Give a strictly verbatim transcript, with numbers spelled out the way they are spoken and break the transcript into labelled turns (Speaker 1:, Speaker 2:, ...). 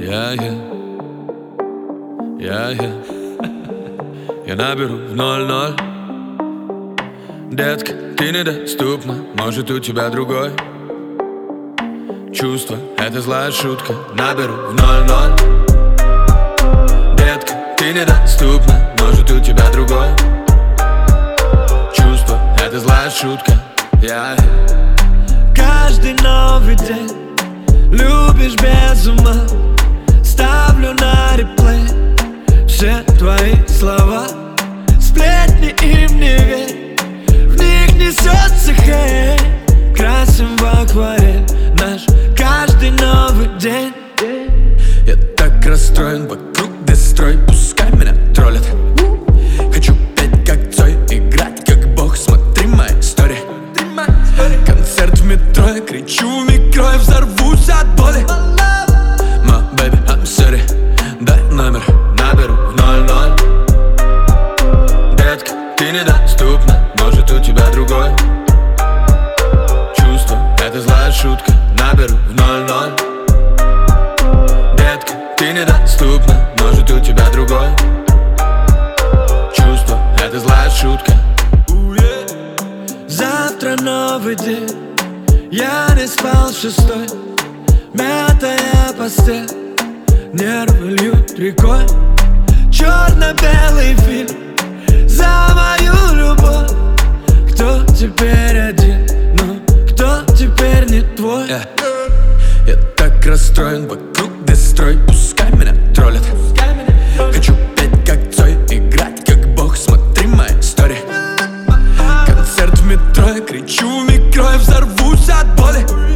Speaker 1: Я, я, я, я, я наберу в ноль-ноль. Детка, ты недоступна, может у тебя другой. Чувство, это злая шутка, наберу в ноль-ноль. Детка, ты недоступна, может у тебя другой. Чувство, это злая шутка, я, я.
Speaker 2: Каждый новый день любишь без ума. Ставлю на реплей все твои слова. Сплетни им не верь, в них несется хейт. Красим в акварель наш каждый новый день.
Speaker 1: Я так расстроен, вокруг дестрой, пускай меня троллят. Хочу петь как Цой, играть как бог, смотри мои истории. Концерт в метро, я кричу в микро и взорвусь от боли. My baby, I'm sorry, дай номер, наберу в ноль-ноль. Детка, ты недоступна, может у тебя другой. Чувство, это злая шутка, наберу в ноль-ноль. Детка, ты недоступна, может у тебя другой. Чувство, это злая шутка.
Speaker 2: Завтра новый день, я не спал шестой. Мятая постель, нервы льют рекой. Черно-белый фильм за мою любовь. Кто теперь один, но кто теперь не твой?
Speaker 1: yeah. Я так расстроен, вокруг дестрой, пускай меня троллят. Хочу петь как Цой, играть как бог, смотри мои истории. Концерт в метро, я кричу в микро и взорвусь от боли.